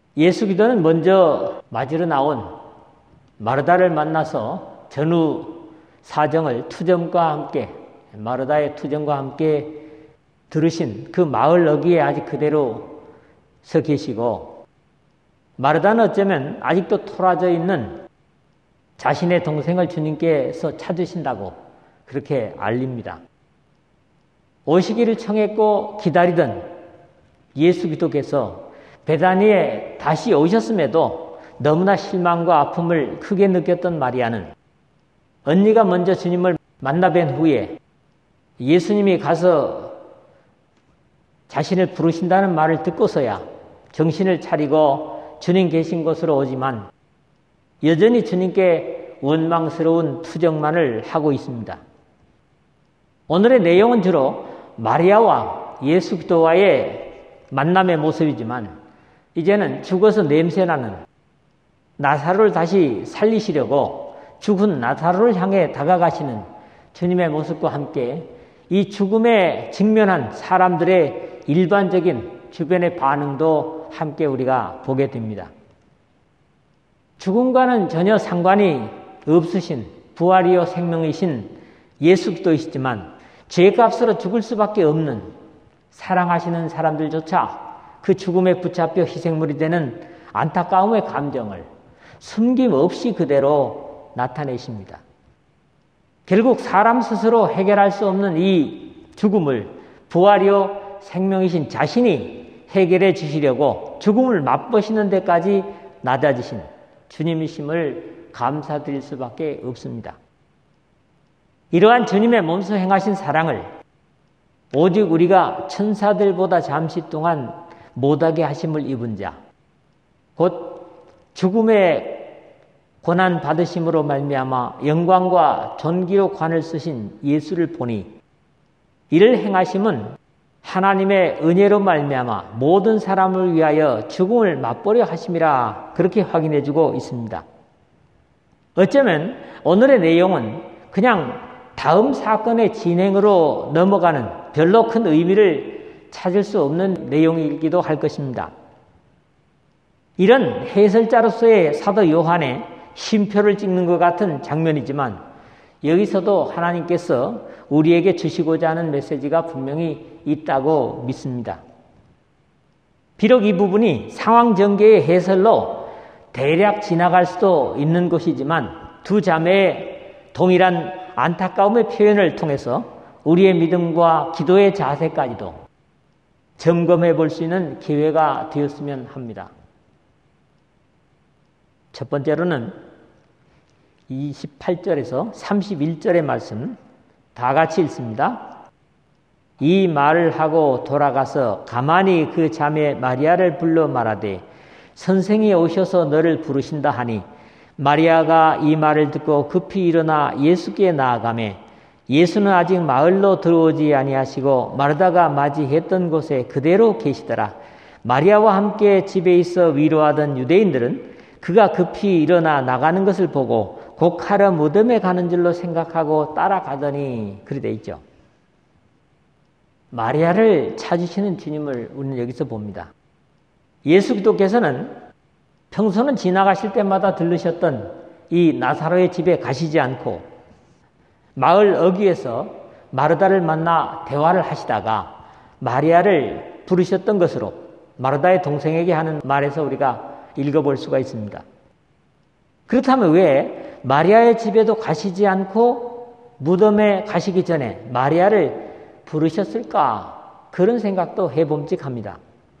예수 기도는 먼저 맞으러 나온 마르다를 만나서 전후 사정을 투정과 함께, 마르다의 투정과 함께 들으신 그 마을 어귀에 아직 그대로 서 계시고, 마르다는 어쩌면 아직도 토라져 있는 자신의 동생을 주님께서 찾으신다고 그렇게 알립니다. 오시기를 청했고 기다리던 예수 기도께서 베다니에 다시 오셨음에도 너무나 실망과 아픔을 크게 느꼈던 마리아는 언니가 먼저 주님을 만나뵌 후에 예수님이 가서 자신을 부르신다는 말을 듣고서야 정신을 차리고 주님 계신 곳으로 오지만 여전히 주님께 원망스러운 투정만을 하고 있습니다. 오늘의 내용은 주로 마리아와 예수 그리스도와의 만남의 모습이지만 이제는 죽어서 냄새나는 나사로를 다시 살리시려고 죽은 나사로를 향해 다가가시는 주님의 모습과 함께 이 죽음에 직면한 사람들의 일반적인 주변의 반응도 함께 우리가 보게 됩니다. 죽음과는 전혀 상관이 없으신 부활이요 생명이신 예수 그리스도이시지만 죄값으로 죽을 수밖에 없는 사랑하시는 사람들조차 그 죽음에 붙잡혀 희생물이 되는 안타까움의 감정을 숨김없이 그대로 나타내십니다. 결국 사람 스스로 해결할 수 없는 이 죽음을 부활이요 생명이신 자신이 해결해 주시려고 죽음을 맛보시는 데까지 낮아지신 주님이심을 감사드릴 수밖에 없습니다. 이러한 주님의 몸소 행하신 사랑을 오직 우리가 천사들보다 잠시 동안 못하게 하심을 입은 자, 곧 죽음의 고난 받으심으로 말미암아 영광과 존귀로 관을 쓰신 예수를 보니 이를 행하심은 하나님의 은혜로 말미암아 모든 사람을 위하여 죽음을 맛보려 하심이라 그렇게 확인해주고 있습니다. 어쩌면 오늘의 내용은 그냥 다음 사건의 진행으로 넘어가는 별로 큰 의미를 찾을 수 없는 내용이기도 할 것입니다. 이런 해설자로서의 사도 요한의 쉼표를 찍는 것 같은 장면이지만 여기서도 하나님께서 우리에게 주시고자 하는 메시지가 분명히 있다고 믿습니다. 비록 이 부분이 상황 전개의 해설로 대략 지나갈 수도 있는 것이지만 두 자매의 동일한 안타까움의 표현을 통해서 우리의 믿음과 기도의 자세까지도 점검해 볼 수 있는 기회가 되었으면 합니다. 첫 번째로는 28절에서 31절의 말씀 다 같이 읽습니다. 이 말을 하고 돌아가서 가만히 그 자매 마리아를 불러 말하되 선생이 오셔서 너를 부르신다 하니 마리아가 이 말을 듣고 급히 일어나 예수께 나아가매 예수는 아직 마을로 들어오지 아니하시고 마르다가 맞이했던 곳에 그대로 계시더라. 마리아와 함께 집에 있어 위로하던 유대인들은 그가 급히 일어나 나가는 것을 보고 곡하러 무덤에 가는 줄로 생각하고 따라가더니 그리 돼 있죠. 마리아를 찾으시는 주님을 우리는 여기서 봅니다. 예수 그리스도께서는 평소는 지나가실 때마다 들르셨던 이 나사로의 집에 가시지 않고 마을 어귀에서 마르다를 만나 대화를 하시다가 마리아를 부르셨던 것으로 마르다의 동생에게 하는 말에서 우리가 읽어볼 수가 있습니다. 그렇다면 왜 마리아의 집에도 가시지 않고 무덤에 가시기 전에 마리아를 부르셨을까? 그런 생각도 해봄직합니다.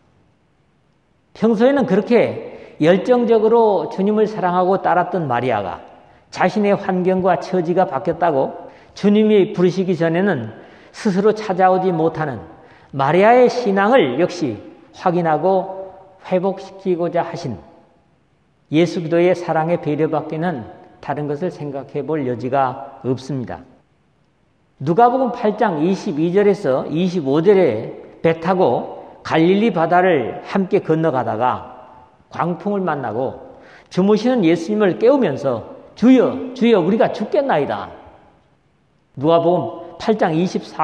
평소에는 그렇게 열정적으로 주님을 사랑하고 따랐던 마리아가 자신의 환경과 처지가 바뀌었다고 주님이 부르시기 전에는 스스로 찾아오지 못하는 마리아의 신앙을 역시 확인하고 회복시키고자 하신 예수 그리스도의 사랑의 배려밖에는 다른 것을 생각해 볼 여지가 없습니다. 누가복음 8장 22절에서 25절에 배 타고 갈릴리 바다를 함께 건너가다가 광풍을 만나고 주무시는 예수님을 깨우면서 주여 주여 우리가 죽겠나이다. 누가복음 8장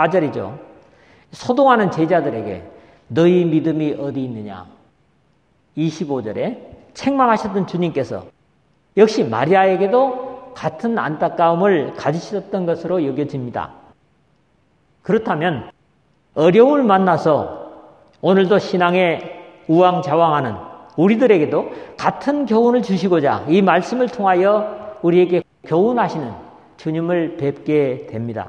24절이죠. 소동하는 제자들에게 너희 믿음이 어디 있느냐. 25절에 책망하셨던 주님께서 역시 마리아에게도 같은 안타까움을 가지셨던 것으로 여겨집니다. 그렇다면 어려움을 만나서 오늘도 신앙에 우왕좌왕하는 우리들에게도 같은 교훈을 주시고자 이 말씀을 통하여 우리에게 교훈하시는 주님을 뵙게 됩니다.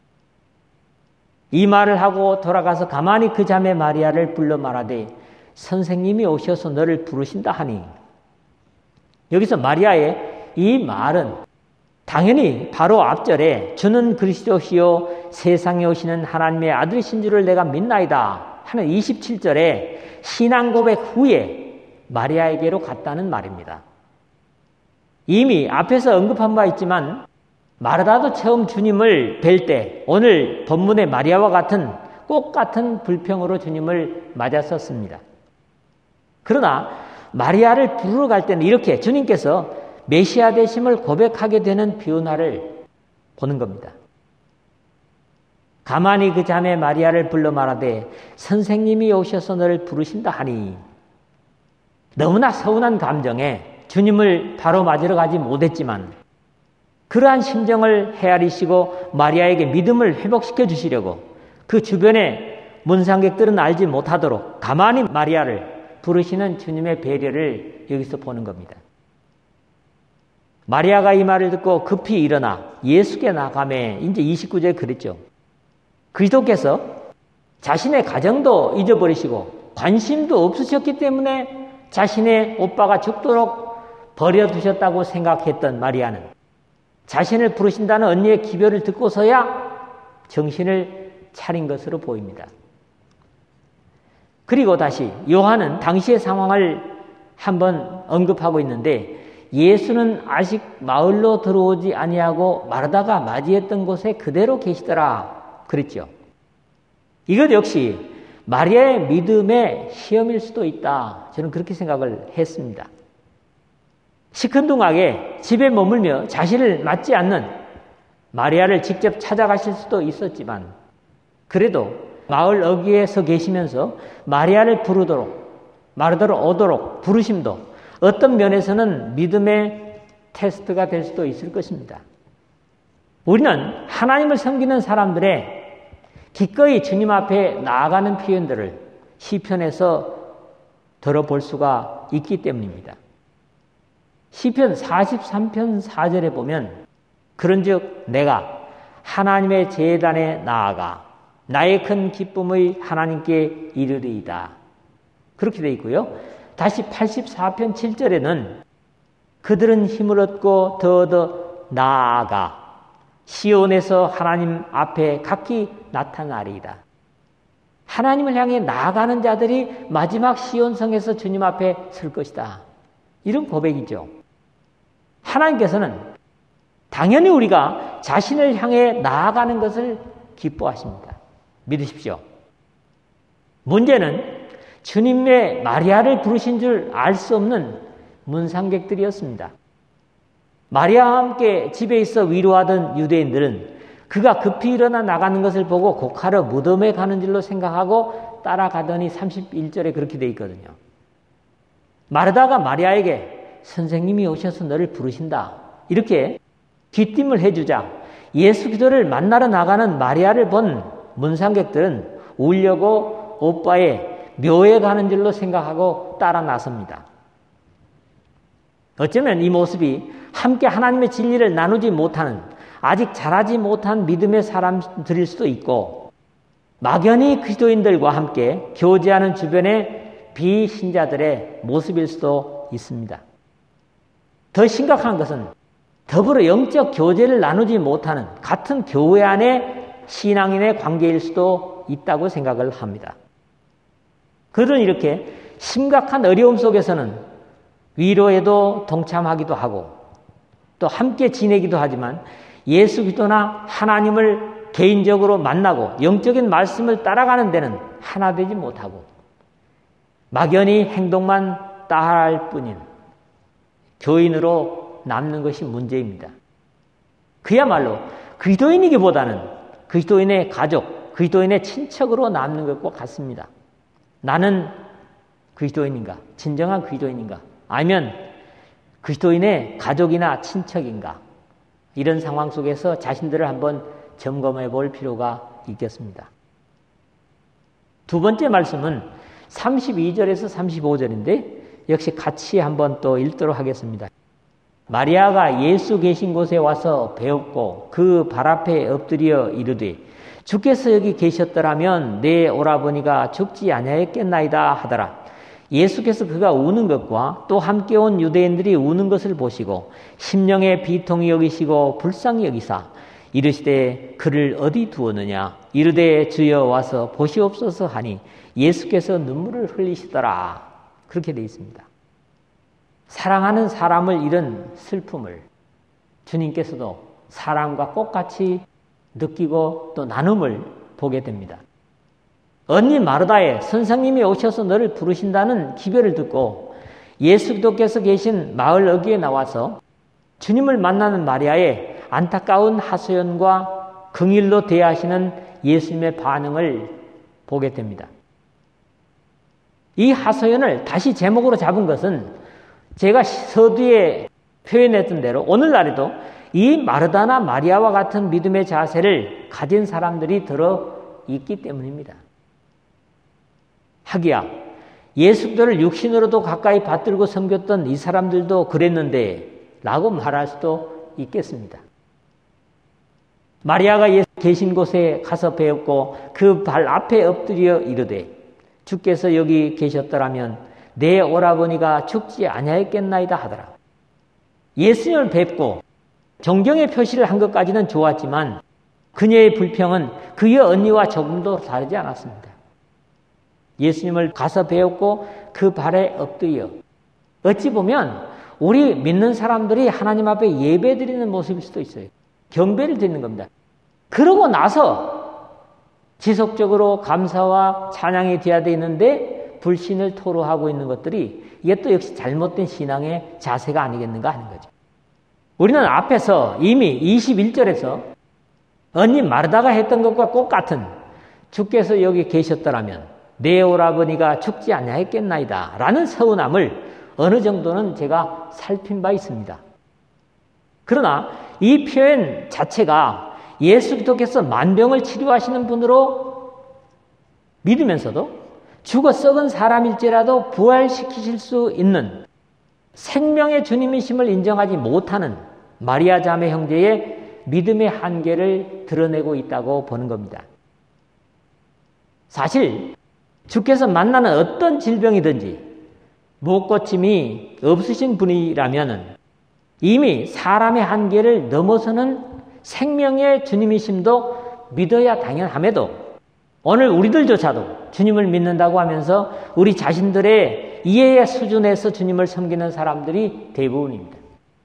이 말을 하고 돌아가서 가만히 그 자매 마리아를 불러 말하되 선생님이 오셔서 너를 부르신다 하니, 여기서 마리아의 이 말은 당연히 바로 앞절에 주는 그리스도시요 세상에 오시는 하나님의 아들이신 줄을 내가 믿나이다 하는 27절에 신앙 고백 후에 마리아에게로 갔다는 말입니다. 이미 앞에서 언급한 바 있지만 마르다도 처음 주님을 뵐 때 오늘 본문의 마리아와 같은 꼭 같은 불평으로 주님을 맞았었습니다. 그러나 마리아를 부르러 갈 때는 이렇게 주님께서 메시아 되심을 고백하게 되는 변화를 보는 겁니다. 가만히 그 자매 마리아를 불러 말하되 선생님이 오셔서 너를 부르신다 하니, 너무나 서운한 감정에 주님을 바로 맞으러 가지 못했지만 그러한 심정을 헤아리시고 마리아에게 믿음을 회복시켜 주시려고 그 주변의 문상객들은 알지 못하도록 가만히 마리아를 부르시는 주님의 배려를 여기서 보는 겁니다. 마리아가 이 말을 듣고 급히 일어나 예수께 나가매 이제 29절에 그랬죠. 그리스도께서 자신의 가정도 잊어버리시고 관심도 없으셨기 때문에 자신의 오빠가 죽도록 버려두셨다고 생각했던 마리아는 자신을 부르신다는 언니의 기별을 듣고서야 정신을 차린 것으로 보입니다. 그리고 다시 요한은 당시의 상황을 한번 언급하고 있는데, 예수는 아직 마을로 들어오지 아니하고 마르다가 맞이했던 곳에 그대로 계시더라 그랬죠. 이것 역시 마리아의 믿음의 시험일 수도 있다, 저는 그렇게 생각을 했습니다. 시큰둥하게 집에 머물며 자신을 맞지 않는 마리아를 직접 찾아가실 수도 있었지만, 그래도 마을 어귀에 서 계시면서 마리아를 부르도록, 마르다로 오도록 부르심도 어떤 면에서는 믿음의 테스트가 될 수도 있을 것입니다. 우리는 하나님을 섬기는 사람들의 기꺼이 주님 앞에 나아가는 표현들을 시편에서 들어볼 수가 있기 때문입니다. 시편 43편 4절에 보면 그런즉 내가 하나님의 제단에 나아가 나의 큰 기쁨의 하나님께 이르리이다, 그렇게 되어 있고요. 다시 84편 7절에는 그들은 힘을 얻고 더 나아가 시온에서 하나님 앞에 각기 나타나리이다. 하나님을 향해 나아가는 자들이 마지막 시온성에서 주님 앞에 설 것이다, 이런 고백이죠. 하나님께서는 당연히 우리가 자신을 향해 나아가는 것을 기뻐하십니다. 믿으십시오. 문제는 주님의 마리아를 부르신 줄 알 수 없는 문상객들이었습니다. 마리아와 함께 집에 있어 위로하던 유대인들은 그가 급히 일어나 나가는 것을 보고 곡하러 무덤에 가는 줄로 생각하고 따라가더니 31절에 그렇게 되어 있거든요. 마르다가 마리아에게 선생님이 오셔서 너를 부르신다, 이렇게 귀띔을 해주자 예수 그리스도를 만나러 나가는 마리아를 본 문상객들은 울려고 오빠의 묘에 가는 줄로 생각하고 따라 나섭니다. 어쩌면 이 모습이 함께 하나님의 진리를 나누지 못하는, 아직 자라지 못한 믿음의 사람들일 수도 있고, 막연히 그리스도인들과 함께 교제하는 주변의 비신자들의 모습일 수도 있습니다. 더 심각한 것은 더불어 영적 교제를 나누지 못하는 같은 교회 안에 신앙인의 관계일 수도 있다고 생각을 합니다. 그들은 이렇게 심각한 어려움 속에서는 위로에도 동참하기도 하고 또 함께 지내기도 하지만 예수 그리스도나 하나님을 개인적으로 만나고 영적인 말씀을 따라가는 데는 하나 되지 못하고 막연히 행동만 따라할 뿐인 교인으로 남는 것이 문제입니다. 그야말로 그리스도인이기보다는 그리스도인의 가족, 그리스도인의 친척으로 남는 것과 같습니다. 나는 그리스도인인가? 진정한 그리스도인인가? 아니면 그리스도인의 가족이나 친척인가? 이런 상황 속에서 자신들을 한번 점검해 볼 필요가 있겠습니다. 두 번째 말씀은 32절에서 35절인데 역시 같이 한번 또 읽도록 하겠습니다. 마리아가 예수 계신 곳에 와서 배웠고 그 발 앞에 엎드려 이르되 주께서 여기 계셨더라면 내 오라버니가 죽지 아니하였겠나이다 하더라. 예수께서 그가 우는 것과 또 함께 온 유대인들이 우는 것을 보시고 심령의 비통이 여기시고 불쌍히 여기사 이르시되 그를 어디 두었느냐 이르되 주여 와서 보시옵소서 하니 예수께서 눈물을 흘리시더라. 그렇게 되어 있습니다. 사랑하는 사람을 잃은 슬픔을 주님께서도 사람과 똑같이 느끼고 또 나눔을 보게 됩니다. 언니 마르다에 선생님이 오셔서 너를 부르신다는 기별을 듣고 예수께서 계신 마을 어귀에 나와서 주님을 만나는 마리아의 안타까운 하소연과 긍휼로 대하시는 예수님의 반응을 보게 됩니다. 이 하소연을 다시 제목으로 잡은 것은 제가 서두에 표현했던 대로 오늘날에도 이 마르다나 마리아와 같은 믿음의 자세를 가진 사람들이 들어 있기 때문입니다. 하기야 예수 그리스도를 육신으로도 가까이 받들고 섬겼던 이 사람들도 그랬는데 라고 말할 수도 있겠습니다. 마리아가 예수 계신 곳에 가서 배웠고 그 발 앞에 엎드려 이르되 주께서 여기 계셨더라면 내 오라버니가 죽지 아니하였겠나이다 하더라. 예수님을 뵙고 존경의 표시를 한 것까지는 좋았지만 그녀의 불평은 그의 언니와 조금도 다르지 않았습니다. 예수님을 가서 배웠고 그 발에 엎드려 어찌 보면 우리 믿는 사람들이 하나님 앞에 예배드리는 모습일 수도 있어요. 경배를 드리는 겁니다. 그러고 나서 지속적으로 감사와 찬양이 되어야 되는데 불신을 토로하고 있는 것들이 이게 또 역시 잘못된 신앙의 자세가 아니겠는가 하는 거죠. 우리는 앞에서 이미 21절에서 언니 마르다가 했던 것과 똑같은 주께서 여기 계셨더라면 내 오라버니가 죽지 아니하였겠나이다 라는 서운함을 어느 정도는 제가 살핀 바 있습니다. 그러나 이 표현 자체가 예수 그리스도께서 만병을 치료하시는 분으로 믿으면서도 죽어 썩은 사람일지라도 부활시키실 수 있는 생명의 주님이심을 인정하지 못하는 마리아 자매 형제의 믿음의 한계를 드러내고 있다고 보는 겁니다. 사실 주께서 만나는 어떤 질병이든지 못 고침이 없으신 분이라면 이미 사람의 한계를 넘어서는 생명의 주님이심도 믿어야 당연함에도 오늘 우리들조차도 주님을 믿는다고 하면서 우리 자신들의 이해의 수준에서 주님을 섬기는 사람들이 대부분입니다.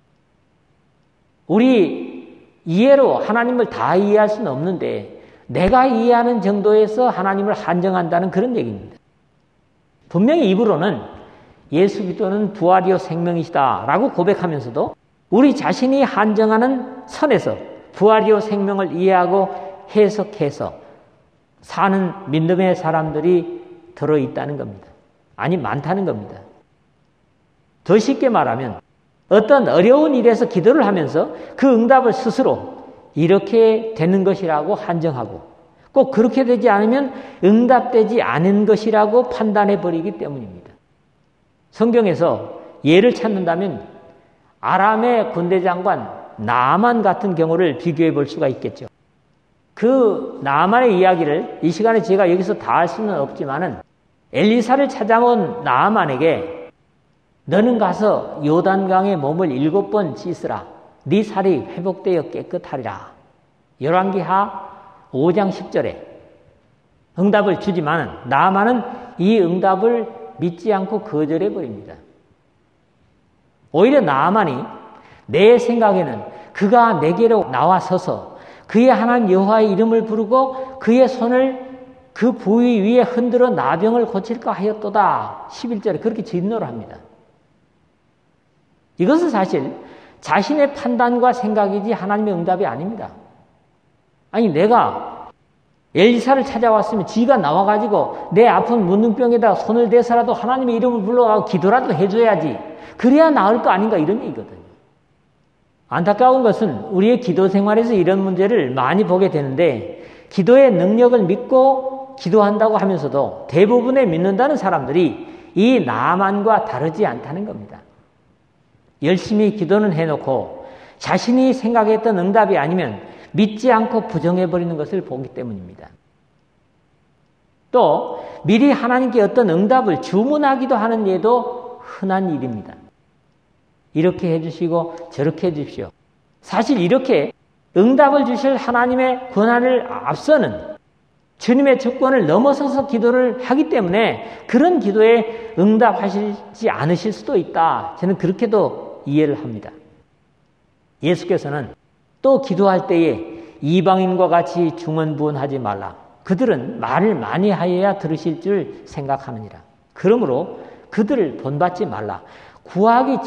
우리 이해로 하나님을 다 이해할 수는 없는데 내가 이해하는 정도에서 하나님을 한정한다는 그런 얘기입니다. 분명히 입으로는 예수 그리스도는 부활이요 생명이시다라고 고백하면서도 우리 자신이 한정하는 선에서 부활이요 생명을 이해하고 해석해서 사는 믿음의 사람들이 들어있다는 겁니다. 아니 많다는 겁니다. 더 쉽게 말하면 어떤 어려운 일에서 기도를 하면서 그 응답을 스스로 이렇게 되는 것이라고 한정하고 꼭 그렇게 되지 않으면 응답되지 않은 것이라고 판단해 버리기 때문입니다. 성경에서 예를 찾는다면 아람의 군대 장관 나아만 같은 경우를 비교해 볼 수가 있겠죠. 그 나아만의 이야기를 이 시간에 제가 여기서 다 할 수는 없지만은 엘리사를 찾아온 나아만에게 너는 가서 요단강에 몸을 7번 씻으라. 네 살이 회복되어 깨끗하리라. 열왕기하 5장 10절에 응답을 주지만 나아만은 이 응답을 믿지 않고 거절해 버립니다. 오히려 나아만이 내 생각에는 그가 내게로 나와서서 그의 하나님 여호와의 이름을 부르고 그의 손을 그 부위 위에 흔들어 나병을 고칠까 하였도다. 11절에 그렇게 진노를 합니다. 이것은 사실 자신의 판단과 생각이지 하나님의 응답이 아닙니다. 아니 내가 엘리사를 찾아왔으면 지가 나와가지고 내 아픈 문둥병에다 손을 대서라도 하나님의 이름을 불러가고 기도라도 해줘야지. 그래야 나을 거 아닌가 이런 얘기거든요. 안타까운 것은 우리의 기도 생활에서 이런 문제를 많이 보게 되는데 기도의 능력을 믿고 기도한다고 하면서도 대부분의 믿는다는 사람들이 이 나만과 다르지 않다는 겁니다. 열심히 기도는 해놓고 자신이 생각했던 응답이 아니면 믿지 않고 부정해버리는 것을 보기 때문입니다. 또 미리 하나님께 어떤 응답을 주문하기도 하는 예도 흔한 일입니다. 이렇게 해주시고 저렇게 해주십시오. 사실 이렇게 응답을 주실 하나님의 권한을 앞서는 주님의 주권을 넘어서서 기도를 하기 때문에 그런 기도에 응답하시지 않으실 수도 있다. 저는 그렇게도 이해를 합니다. 예수께서는 또 기도할 때에 이방인과 같이 중언부언하지 말라. 그들은 말을 많이 하여야 들으실 줄 생각하느니라. 그러므로 그들을 본받지 말라. 구하기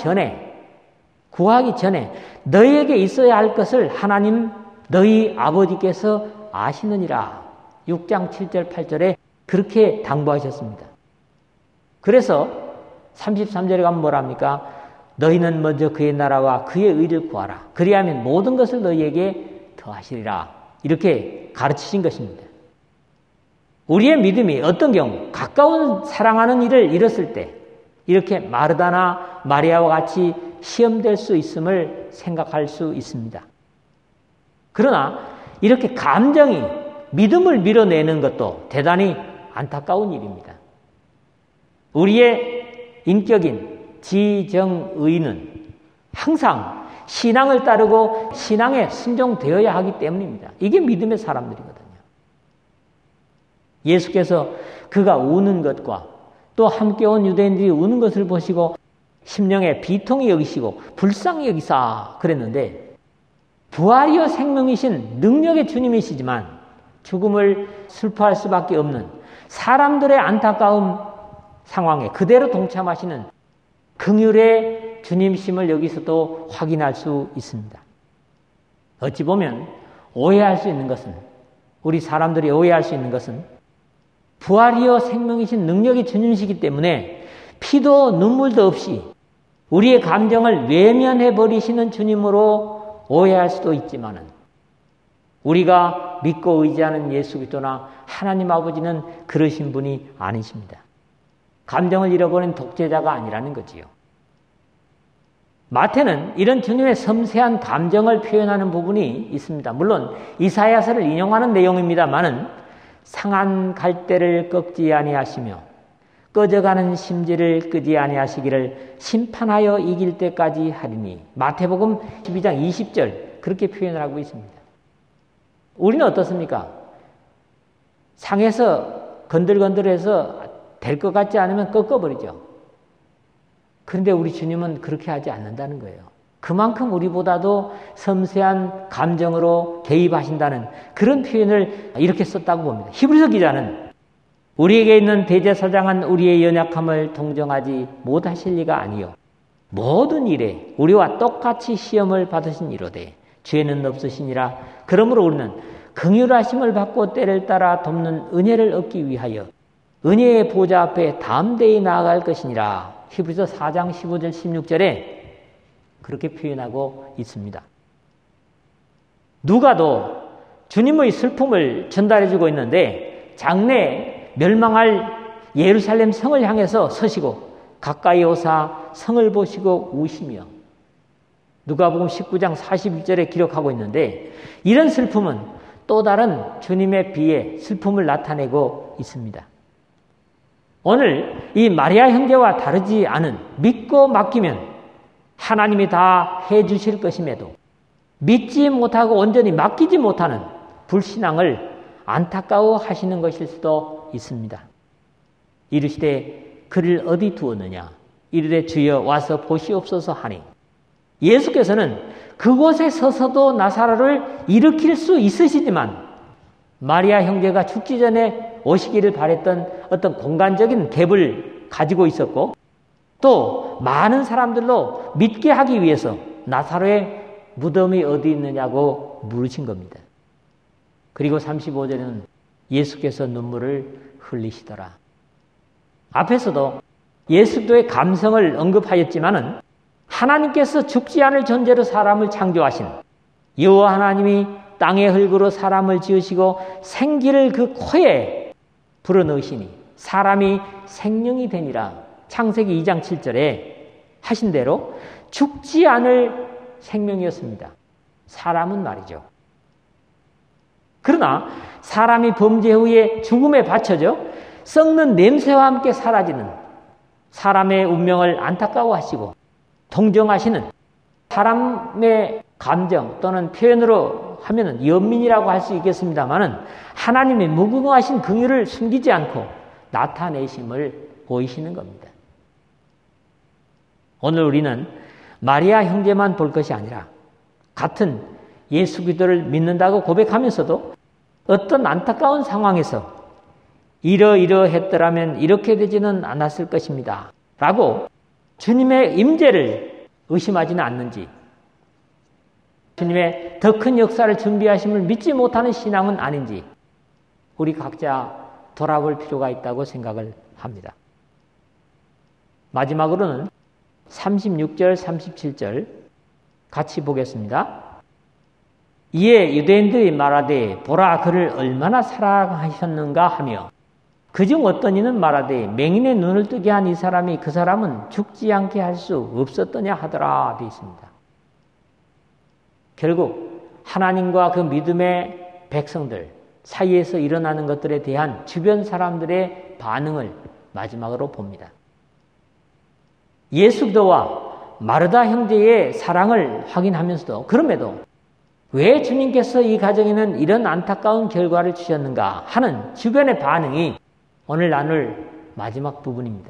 전에 너희에게 있어야 할 것을 하나님 너희 아버지께서 아시느니라. 6장 7절 8절에 그렇게 당부하셨습니다. 그래서 33절에 가면 뭐랍니까? 너희는 먼저 그의 나라와 그의 의를 구하라. 그리하면 모든 것을 너희에게 더하시리라. 이렇게 가르치신 것입니다. 우리의 믿음이 어떤 경우 가까운 사랑하는 일을 잃었을 때 이렇게 마르다나 마리아와 같이 시험될 수 있음을 생각할 수 있습니다. 그러나 이렇게 감정이 믿음을 밀어내는 것도 대단히 안타까운 일입니다. 우리의 인격인 지정의는 항상 신앙을 따르고 신앙에 순종되어야 하기 때문입니다. 이게 믿음의 사람들이거든요. 예수께서 그가 우는 것과 또 함께 온 유대인들이 우는 것을 보시고 심령에 비통히 여기시고 불쌍히 여기사 그랬는데 부활이요 생명이신 능력의 주님이시지만 죽음을 슬퍼할 수밖에 없는 사람들의 안타까운 상황에 그대로 동참하시는 긍휼의 주님심을 여기서도 확인할 수 있습니다. 어찌 보면 오해할 수 있는 것은 우리 사람들이 오해할 수 있는 것은 부활이요 생명이신 능력의 주님이시기 때문에 피도 눈물도 없이 우리의 감정을 외면해 버리시는 주님으로 오해할 수도 있지만은 우리가 믿고 의지하는 예수 그리스도나 하나님 아버지는 그러신 분이 아니십니다. 감정을 잃어버린 독재자가 아니라는 거지요. 마태는 이런 주님의 섬세한 감정을 표현하는 부분이 있습니다. 물론 이사야서를 인용하는 내용입니다만은 상한 갈대를 꺾지 아니하시며 꺼져가는 심지를 끄지 아니하시기를 심판하여 이길 때까지 하리니 마태복음 12장 20절 그렇게 표현을 하고 있습니다. 우리는 어떻습니까? 상해서 건들건들해서 될 것 같지 않으면 꺾어버리죠. 그런데 우리 주님은 그렇게 하지 않는다는 거예요. 그만큼 우리보다도 섬세한 감정으로 개입하신다는 그런 표현을 이렇게 썼다고 봅니다. 히브리서 기자는 우리에게 있는 대제사장은 우리의 연약함을 동정하지 못하실 리가 아니요 모든 일에 우리와 똑같이 시험을 받으신 이로되 죄는 없으시니라. 그러므로 우리는 긍휼하심을 받고 때를 따라 돕는 은혜를 얻기 위하여 은혜의 보좌 앞에 담대히 나아갈 것이니라. 히브리서 4장 15절 16절에 그렇게 표현하고 있습니다. 누가도 주님의 슬픔을 전달해주고 있는데 장래에 멸망할 예루살렘 성을 향해서 서시고 가까이 오사 성을 보시고 우시며 누가복음 19장 41절에 기록하고 있는데 이런 슬픔은 또 다른 주님의 비의 슬픔을 나타내고 있습니다. 오늘 이 마리아 형제와 다르지 않은 믿고 맡기면 하나님이 다 해주실 것임에도 믿지 못하고 온전히 맡기지 못하는 불신앙을 안타까워 하시는 것일 수도 있습니다. 이르시되 그를 어디 두었느냐 이르되 주여 와서 보시옵소서 하니 예수께서는 그곳에 서서도 나사로를 일으킬 수 있으시지만 마리아 형제가 죽기 전에 오시기를 바랬던 어떤 공간적인 갭을 가지고 있었고 또 많은 사람들로 믿게 하기 위해서 나사로의 무덤이 어디 있느냐고 물으신 겁니다. 그리고 35절에는 예수께서 눈물을 흘리시더라. 앞에서도 예수도의 감성을 언급하였지만은 하나님께서 죽지 않을 존재로 사람을 창조하신 여호와 하나님이 땅의 흙으로 사람을 지으시고 생기를 그 코에 불어넣으시니 사람이 생명이 되니라. 창세기 2장 7절에 하신 대로 죽지 않을 생명이었습니다. 사람은 말이죠. 그러나 사람이 범죄 후에 죽음에 바쳐져 썩는 냄새와 함께 사라지는 사람의 운명을 안타까워하시고 동정하시는 사람의 감정 또는 표현으로 하면은 연민이라고 할 수 있겠습니다만은 하나님의 무궁하신 긍휼을 숨기지 않고 나타내심을 보이시는 겁니다. 오늘 우리는 마리아 형제만 볼 것이 아니라 같은 예수 그리스도를 믿는다고 고백하면서도 어떤 안타까운 상황에서 이러이러했더라면 이렇게 되지는 않았을 것입니다 라고 주님의 임재를 의심하지는 않는지, 주님의 더 큰 역사를 준비하심을 믿지 못하는 신앙은 아닌지 우리 각자 돌아볼 필요가 있다고 생각을 합니다. 마지막으로는 36절, 37절 같이 보겠습니다. 이에 유대인들이 말하되 보라 그를 얼마나 사랑하셨는가 하며 그중 어떤 이는 말하되 맹인의 눈을 뜨게 한 이 사람이 그 사람은 죽지 않게 할 수 없었더냐 하더라 되어 있습니다. 결국 하나님과 그 믿음의 백성들 사이에서 일어나는 것들에 대한 주변 사람들의 반응을 마지막으로 봅니다. 예수 그리스도와 마르다 형제의 사랑을 확인하면서도 그럼에도 왜 주님께서 이 가정에는 이런 안타까운 결과를 주셨는가 하는 주변의 반응이 오늘 나눌 마지막 부분입니다.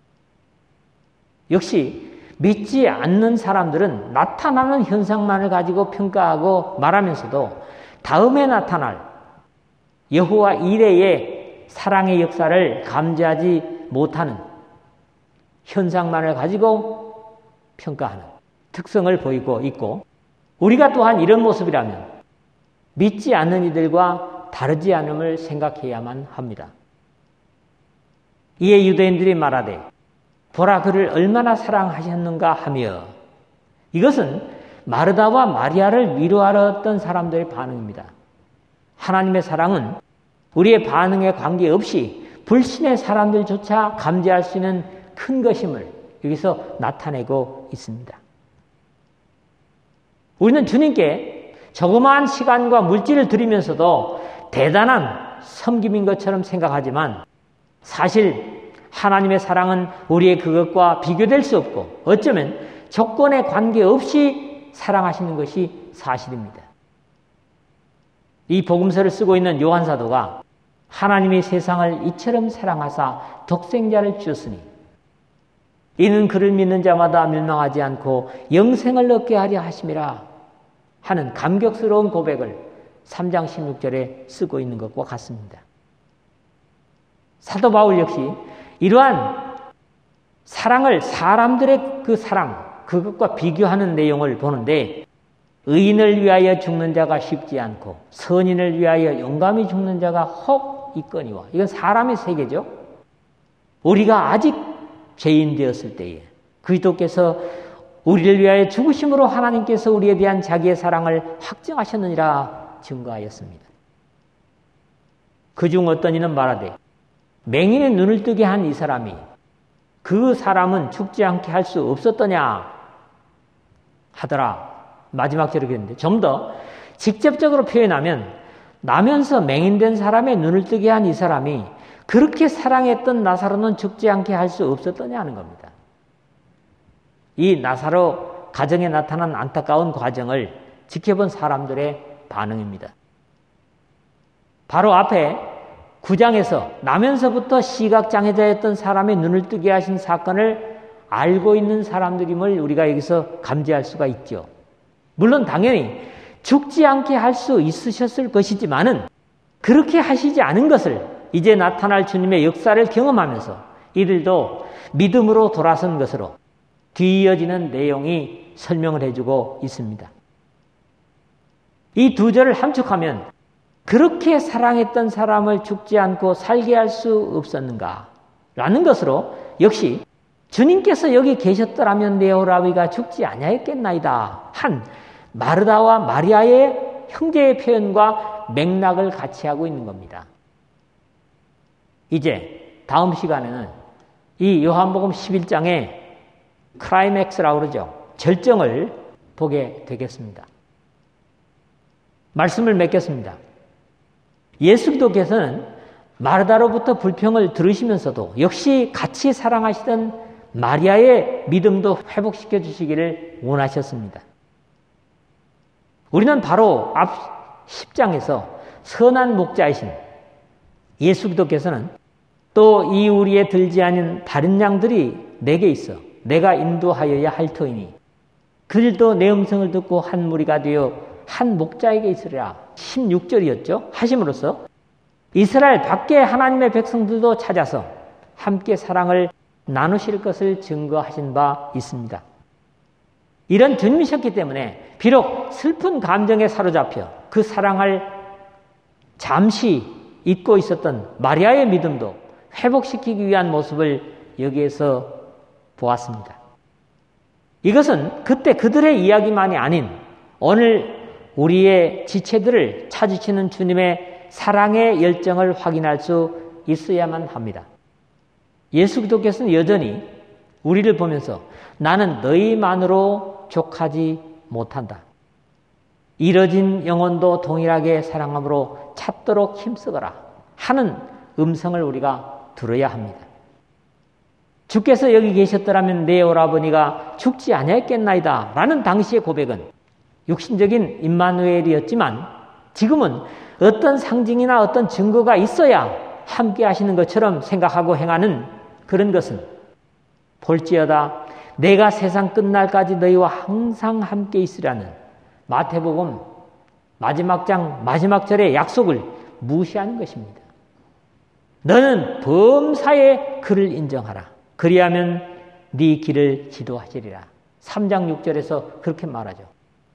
역시 믿지 않는 사람들은 나타나는 현상만을 가지고 평가하고 말하면서도 다음에 나타날 여호와 이레의 사랑의 역사를 감지하지 못하는 현상만을 가지고 평가하는 특성을 보이고 있고, 우리가 또한 이런 모습이라면 믿지 않는 이들과 다르지 않음을 생각해야만 합니다. 이에 유대인들이 말하되 보라 그를 얼마나 사랑하셨는가 하며, 이것은 마르다와 마리아를 위로하러 왔던 사람들의 반응입니다. 하나님의 사랑은 우리의 반응에 관계없이 불신의 사람들조차 감지할 수 있는 큰 것임을 여기서 나타내고 있습니다. 우리는 주님께 조그마한 시간과 물질을 드리면서도 대단한 섬김인 것처럼 생각하지만 사실 하나님의 사랑은 우리의 그것과 비교될 수 없고 어쩌면 조건에 관계없이 사랑하시는 것이 사실입니다. 이 복음서를 쓰고 있는 요한 사도가 하나님이 세상을 이처럼 사랑하사 독생자를 주셨으니 이는 그를 믿는 자마다 멸망하지 않고 영생을 얻게 하려 하심이라 하는 감격스러운 고백을 3장 16절에 쓰고 있는 것과 같습니다. 사도 바울 역시 이러한 사랑을 사람들의 그 사랑, 그것과 비교하는 내용을 보는데 의인을 위하여 죽는 자가 쉽지 않고 선인을 위하여 용감히 죽는 자가 혹 있거니와, 이건 사람의 세계죠. 우리가 아직 죄인 되었을 때에 그리스도께서 우리를 위하여 죽으심으로 하나님께서 우리에 대한 자기의 사랑을 확증하셨느니라 증거하였습니다. 그중 어떤 이는 말하되 맹인의 눈을 뜨게 한 이 사람이 그 사람은 죽지 않게 할 수 없었더냐 하더라. 마지막 절에 그랬는데 좀 더 직접적으로 표현하면 나면서 맹인된 사람의 눈을 뜨게 한 이 사람이 그렇게 사랑했던 나사로는 죽지 않게 할 수 없었더냐 하는 겁니다. 이 나사로 가정에 나타난 안타까운 과정을 지켜본 사람들의 반응입니다. 바로 앞에 9장에서 나면서부터 시각장애자였던 사람의 눈을 뜨게 하신 사건을 알고 있는 사람들임을 우리가 여기서 감지할 수가 있죠. 물론 당연히 죽지 않게 할 수 있으셨을 것이지만은 그렇게 하시지 않은 것을 이제 나타날 주님의 역사를 경험하면서 이들도 믿음으로 돌아선 것으로 뒤이어지는 내용이 설명을 해주고 있습니다. 이 두 절을 함축하면 그렇게 사랑했던 사람을 죽지 않고 살게 할 수 없었는가? 라는 것으로 역시 주님께서 여기 계셨더라면 내 오라비가 죽지 아니하였겠나이다 한 마르다와 마리아의 형제의 표현과 맥락을 같이 하고 있는 겁니다. 이제 다음 시간에는 이 요한복음 11장의 클라이맥스라고 그러죠. 절정을 보게 되겠습니다. 말씀을 맺겠습니다. 예수께서는 마르다로부터 불평을 들으시면서도 역시 같이 사랑하시던 마리아의 믿음도 회복시켜 주시기를 원하셨습니다. 우리는 바로 앞 10장에서 선한 목자이신 예수 그리스도께서는 또 이 우리에 들지 않은 다른 양들이 내게 있어 내가 인도하여야 할 터이니 그들도 내 음성을 듣고 한 무리가 되어 한 목자에게 있으리라 16절이었죠. 하심으로써 이스라엘 밖에 하나님의 백성들도 찾아서 함께 사랑을 나누실 것을 증거하신 바 있습니다. 이런 주님이셨기 때문에 비록 슬픈 감정에 사로잡혀 그 사랑을 잠시 잊고 있었던 마리아의 믿음도 회복시키기 위한 모습을 여기에서 보았습니다. 이것은 그때 그들의 이야기만이 아닌 오늘 우리의 지체들을 찾으시는 주님의 사랑의 열정을 확인할 수 있어야만 합니다. 예수 그리스도께서는 여전히 우리를 보면서 나는 너희만으로 족하지 못한다. 이뤄진 영혼도 동일하게 사랑함으로 찾도록 힘쓰거라 하는 음성을 우리가 들어야 합니다. 주께서 여기 계셨더라면 내 오라버니가 죽지 아니했겠나이다 라는 당시의 고백은 육신적인 임마누엘이었지만 지금은 어떤 상징이나 어떤 증거가 있어야 함께 하시는 것처럼 생각하고 행하는 그런 것은 볼지어다 내가 세상 끝날까지 너희와 항상 함께 있으라는 마태복음 마지막 장 마지막 절의 약속을 무시하는 것입니다. 너는 범사에 그를 인정하라. 그리하면 네 길을 지도하시리라. 3장 6절에서 그렇게 말하죠.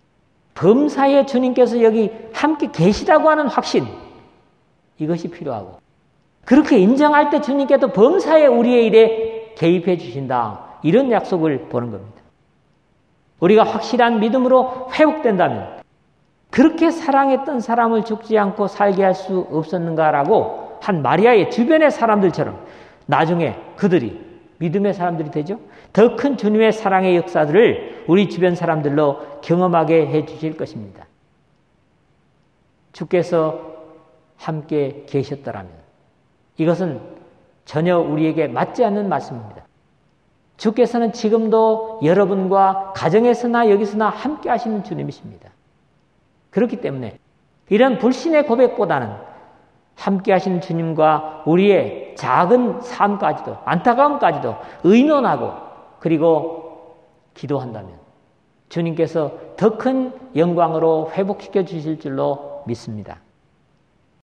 범사에 주님께서 여기 함께 계시다고 하는 확신 이것이 필요하고 그렇게 인정할 때 주님께서 범사에 우리의 일에 개입해 주신다. 이런 약속을 보는 겁니다. 우리가 확실한 믿음으로 회복된다면 그렇게 사랑했던 사람을 죽지 않고 살게 할 수 없었는가라고 한 마리아의 주변의 사람들처럼 나중에 그들이 믿음의 사람들이 되죠. 더 큰 주님의 사랑의 역사들을 우리 주변 사람들로 경험하게 해 주실 것입니다. 주께서 함께 계셨더라면 이것은 전혀 우리에게 맞지 않는 말씀입니다. 주께서는 지금도 여러분과 가정에서나 여기서나 함께 하시는 주님이십니다. 그렇기 때문에 이런 불신의 고백보다는 함께 하시는 주님과 우리의 작은 삶까지도 안타까움까지도 의논하고 그리고 기도한다면 주님께서 더 큰 영광으로 회복시켜 주실 줄로 믿습니다.